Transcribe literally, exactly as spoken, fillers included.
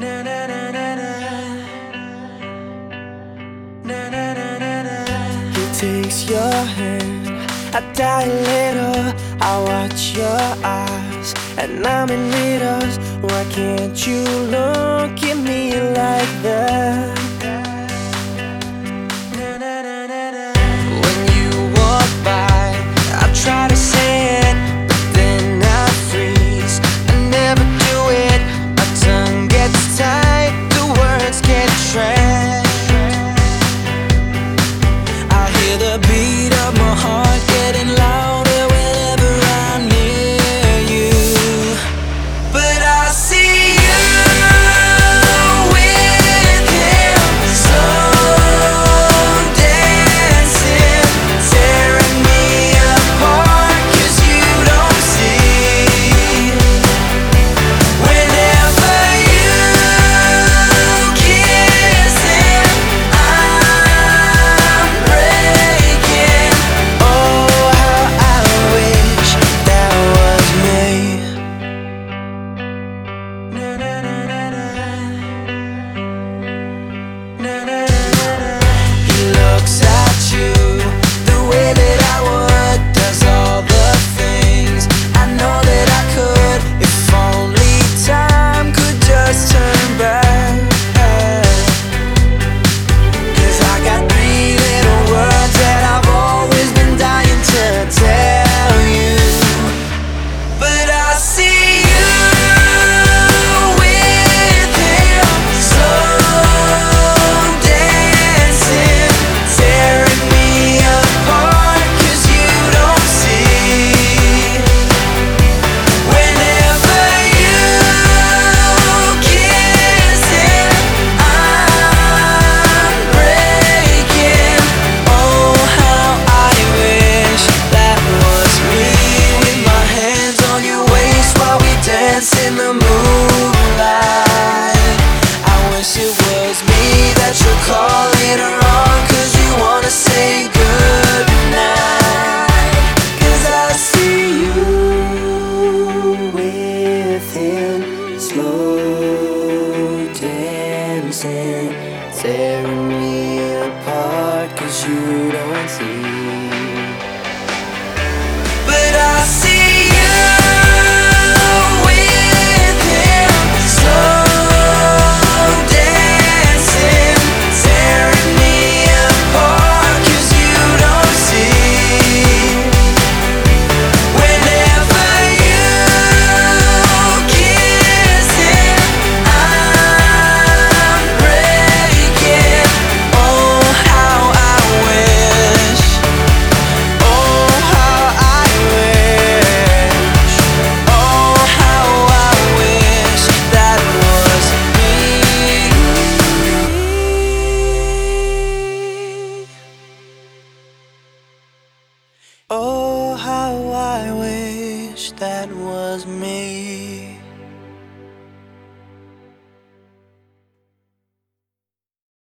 He takes your hand, I die a little. I watch your eyes, and I'm in riddles. Why can't you look at me like that? When you walk by, I try to say it, but then I freeze. I never do it, my tongue gets tight, the words get trapped. I hear the beat of my heart getting louder whenever I'm near you. But I see you with him, slow dancing, tearing me apart, 'cause you don't see. Whenever you kiss him, I'm breaking. Oh, how I wish that was me. He looks at you the way that I would, does all the things I know that I could, if only time could just turn back. 'Cause I got three little words that I've always been dying to tell you. But I see you with him, slow dancing, tearing me apart, 'cause you don't see. Whenever you kiss him, I'm breaking. Oh, how I wish that was me, with my hands on your waist while we dance in the moonlight. I wish it was me that you're calling on, 'cause you wanna say goodnight. 'Cause I see you with him, slow dancing, tearing me apart, 'cause you don't see. But I see you with him, slow dancing, tearing me apart, 'cause you don't see. Whenever you kiss him, I'm breaking. Oh, how I wish. Oh, how I wish. Oh, how I wish that was me. Oh, how I wish that was me.